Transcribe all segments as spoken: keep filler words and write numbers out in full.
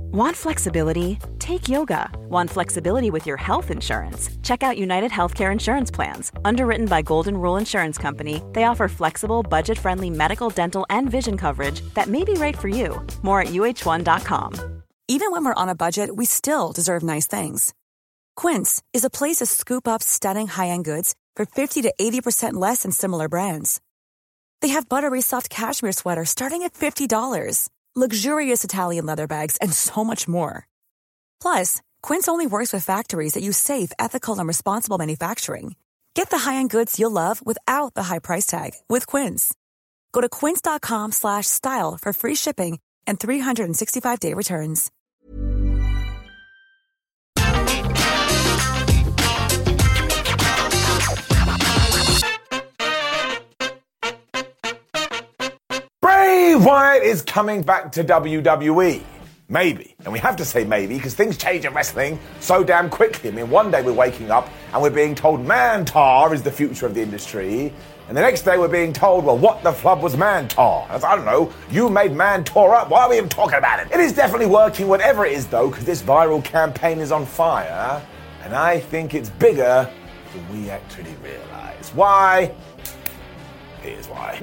Want flexibility? Take yoga. Want flexibility with your health insurance? Check out United Healthcare Insurance Plans. Underwritten by Golden Rule Insurance Company, they offer flexible, budget-friendly medical, dental, and vision coverage that may be right for you. More at U H one dot com. Even when we're on a budget, we still deserve nice things. Quince is a place to scoop up stunning high-end goods for fifty to eighty percent less than similar brands. They have buttery soft cashmere sweaters starting at fifty dollars, luxurious Italian leather bags, and so much more. Plus, Quince only works with factories that use safe, ethical, and responsible manufacturing. Get the high-end goods you'll love without the high price tag with Quince. Go to quince.com slash style for free shipping and three sixty-five day returns. Bray Wyatt is coming back to W W E. Maybe. And we have to say maybe because things change in wrestling so damn quickly. I mean, one day we're waking up and we're being told Mantar is the future of the industry. And the next day we're being told, well, what the flub was Mantar? I don't know. You made Mantar up. Why are we even talking about it? It is definitely working, whatever it is, though, because this viral campaign is on fire. And I think it's bigger than we actually realize. Why? Here's why.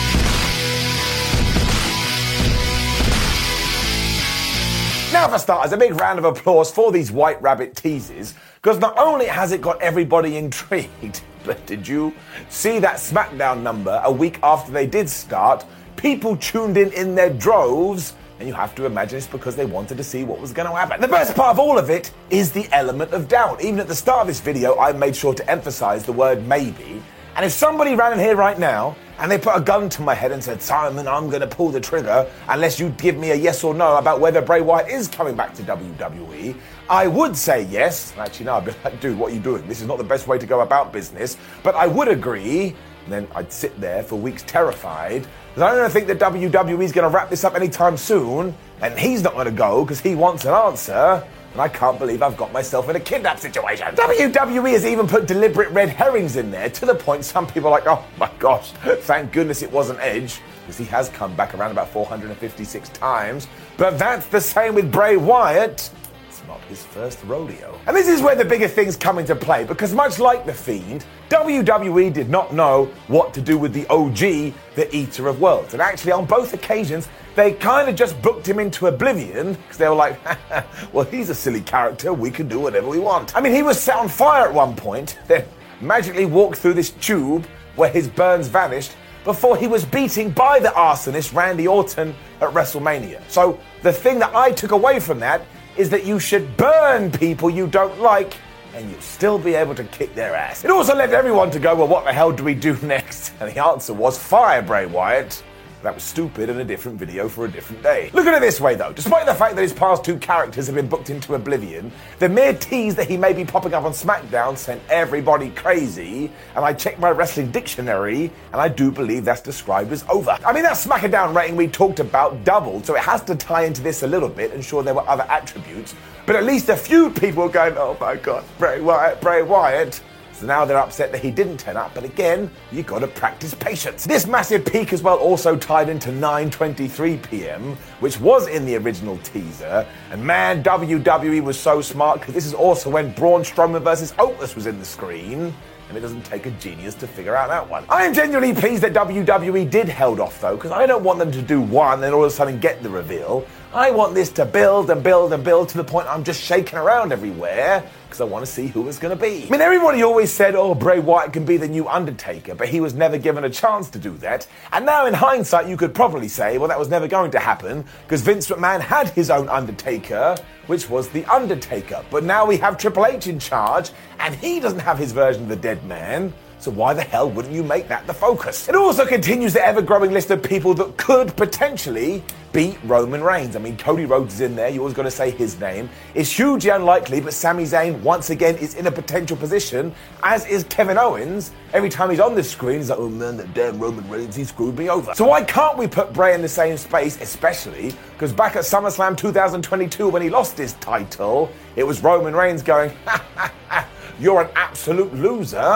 Now for starters, a big round of applause for these White Rabbit teases, because not only has it got everybody intrigued, but did you see that SmackDown number a week after they did start? People tuned in in their droves, and you have to imagine it's because they wanted to see what was going to happen. The best part of all of it is the element of doubt. Even at the start of this video, I made sure to emphasize the word maybe. And if somebody ran in here right now and they put a gun to my head and said, Simon, I'm going to pull the trigger unless you give me a yes or no about whether Bray Wyatt is coming back to W W E, I would say yes. Actually, no, I'd be like, dude, what are you doing? This is not the best way to go about business. But I would agree. And then I'd sit there for weeks terrified. Because I don't think that W W E is going to wrap this up anytime soon. And he's not going to go because he wants an answer. And I can't believe I've got myself in a kidnap situation. W W E has even put deliberate red herrings in there to the point some people are like, oh my gosh, thank goodness it wasn't Edge, because he has come back around about four hundred fifty-six times. But that's the same with Bray Wyatt. It's not his first rodeo. And this is where the bigger things come into play, because much like The Fiend, W W E did not know what to do with the O G, the Eater of Worlds. And actually, on both occasions, they kind of just booked him into oblivion because they were like, well, he's a silly character. We can do whatever we want. I mean, he was set on fire at one point, then magically walked through this tube where his burns vanished before he was beaten by the arsonist Randy Orton at WrestleMania. So the thing that I took away from that is that you should burn people you don't like and you'll still be able to kick their ass. It also led everyone to go, well, what the hell do we do next? And the answer was fire Bray Wyatt. That was stupid and a different video for a different day. Look at it this way, though. Despite the fact that his past two characters have been booked into oblivion, the mere tease that he may be popping up on SmackDown sent everybody crazy, and I checked my wrestling dictionary, and I do believe that's described as over. I mean, that SmackDown rating we talked about doubled, so it has to tie into this a little bit, and sure, there were other attributes, but at least a few people were going, oh my god, Bray Wyatt, Bray Wyatt. So now they're upset that he didn't turn up, but again, you gotta practice patience. This massive peak as well also tied into nine twenty-three p.m, which was in the original teaser, and man, W W E was so smart, because this is also when Braun Strowman versus Otis was in the screen, and it doesn't take a genius to figure out that one. I am genuinely pleased that W W E did held off though, because I don't want them to do one and all of a sudden get the reveal. I want this to build and build and build to the point I'm just shaking around everywhere, because I want to see who it's going to be. I mean, everybody always said, oh, Bray Wyatt can be the new Undertaker, but he was never given a chance to do that. And now in hindsight, you could probably say, well, that was never going to happen, because Vince McMahon had his own Undertaker, which was The Undertaker. But now we have Triple H in charge, and he doesn't have his version of the dead man. So why the hell wouldn't you make that the focus? It also continues the ever-growing list of people that could potentially beat Roman Reigns. I mean, Cody Rhodes is in there. You always got to say his name. It's hugely unlikely, but Sami Zayn, once again, is in a potential position, as is Kevin Owens. Every time he's on the screen, he's like, oh man, that damn Roman Reigns, he screwed me over. So why can't we put Bray in the same space, especially because back at SummerSlam two thousand twenty-two, when he lost his title, it was Roman Reigns going, ha ha ha, you're an absolute loser.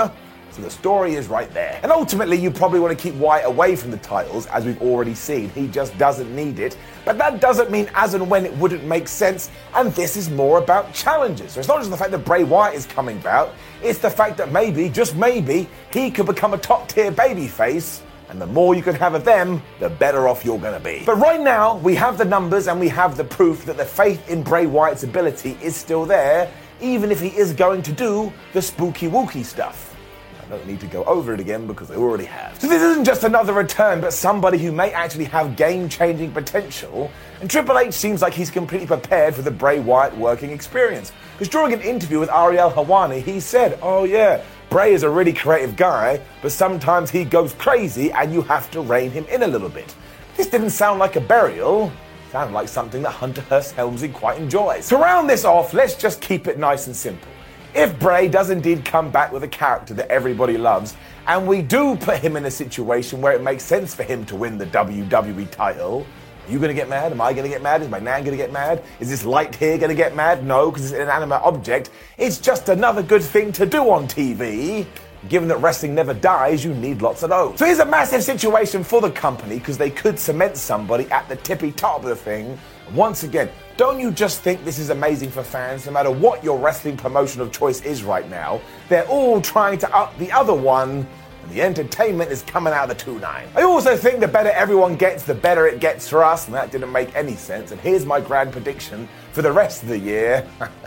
So the story is right there. And ultimately, you probably want to keep Wyatt away from the titles, as we've already seen. He just doesn't need it. But that doesn't mean as and when it wouldn't make sense. And this is more about challenges. So it's not just the fact that Bray Wyatt is coming back. It's the fact that maybe, just maybe, he could become a top-tier babyface. And the more you can have of them, the better off you're going to be. But right now, we have the numbers and we have the proof that the faith in Bray Wyatt's ability is still there, even if he is going to do the spooky wookie stuff. I don't need to go over it again because I already have. So this isn't just another return, but somebody who may actually have game-changing potential. And Triple H seems like he's completely prepared for the Bray Wyatt working experience. Because during an interview with Ariel Helwani, he said, oh yeah, Bray is a really creative guy, but sometimes he goes crazy and you have to rein him in a little bit. This didn't sound like a burial. It sounded like something that Hunter Hearst Helmsley quite enjoys. To round this off, let's just keep it nice and simple. If Bray does indeed come back with a character that everybody loves, and we do put him in a situation where it makes sense for him to win the W W E title, are you going to get mad? Am I going to get mad? Is my nan going to get mad? Is this light here going to get mad? No, because it's an inanimate object. It's just another good thing to do on T V. Given that wrestling never dies, you need lots of those. So here's a massive situation for the company because they could cement somebody at the tippy top of the thing. Once again, don't you just think this is amazing for fans? No matter what your wrestling promotion of choice is right now, they're all trying to up the other one, and the entertainment is coming out of the two nine. I also think the better everyone gets, the better it gets for us, and that didn't make any sense. And here's my grand prediction for the rest of the year.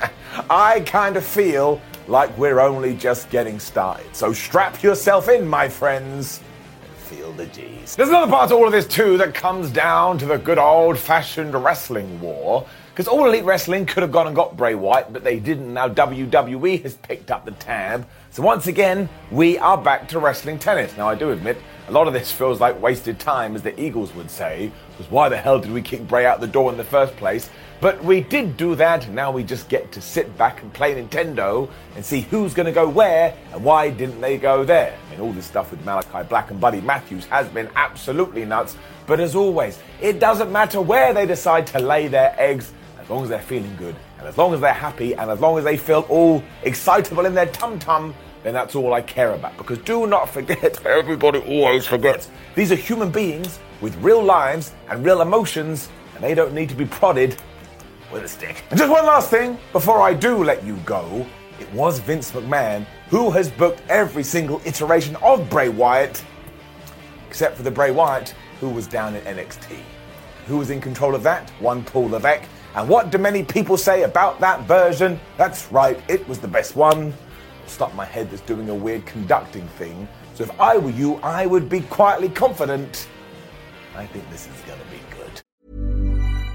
I kind of feel like we're only just getting started. So strap yourself in, my friends. Feel the G's. There's another part to all of this too that comes down to the good old-fashioned wrestling war. Because All Elite Wrestling could have gone and got Bray Wyatt, but they didn't. Now W W E has picked up the tab. So once again, we are back to wrestling tennis. Now I do admit, a lot of this feels like wasted time, as the Eagles would say. Because why the hell did we kick Bray out the door in the first place? But we did do that, and now we just get to sit back and play Nintendo and see who's going to go where and why didn't they go there. I mean, all this stuff with Malachi Black and Buddy Matthews has been absolutely nuts. But as always, it doesn't matter where they decide to lay their eggs, as long as they're feeling good, and as long as they're happy, and as long as they feel all excitable in their tum-tum, then that's all I care about. Because do not forget, everybody always forgets, these are human beings with real lives and real emotions, and they don't need to be prodded with a stick. And just one last thing, before I do let you go, it was Vince McMahon who has booked every single iteration of Bray Wyatt, except for the Bray Wyatt who was down in N X T. Who was in control of that? One Paul Levesque. And what do many people say about that version? That's right, it was the best one. I'll stop my head that's doing a weird conducting thing. So if I were you, I would be quietly confident. I think this is going to be good.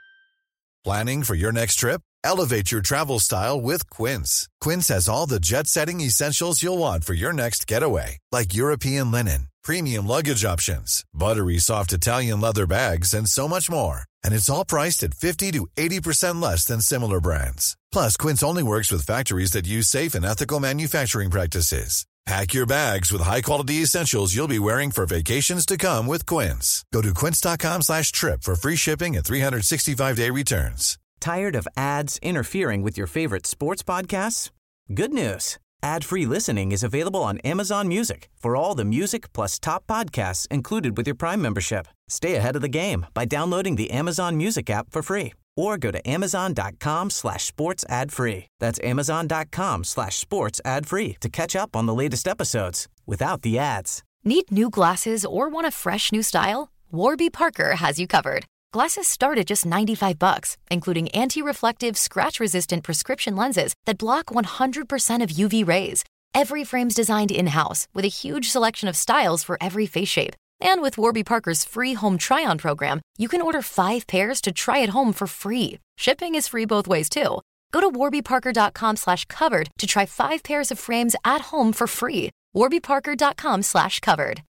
Planning for your next trip? Elevate your travel style with Quince. Quince has all the jet-setting essentials you'll want for your next getaway, like European linen, premium luggage options, buttery soft Italian leather bags, and so much more. And it's all priced at fifty to eighty percent less than similar brands. Plus, Quince only works with factories that use safe and ethical manufacturing practices. Pack your bags with high-quality essentials you'll be wearing for vacations to come with Quince. Go to quince.com slash trip for free shipping and three sixty-five day returns. Tired of ads interfering with your favorite sports podcasts? Good news. Ad-free listening is available on Amazon Music for all the music plus top podcasts included with your Prime membership. Stay ahead of the game by downloading the Amazon Music app for free or go to amazon.com slash sports ad free. That's amazon.com slash sports ad free to catch up on the latest episodes without the ads. Need new glasses or want a fresh new style? Warby Parker has you covered. Glasses start at just ninety-five bucks, including anti-reflective, scratch-resistant prescription lenses that block one hundred percent of U V rays. Every frame's designed in-house with a huge selection of styles for every face shape. And with Warby Parker's free home try-on program, you can order five pairs to try at home for free. Shipping is free both ways, too. Go to warbyparker.com slash covered to try five pairs of frames at home for free. warbyparker.com slash covered.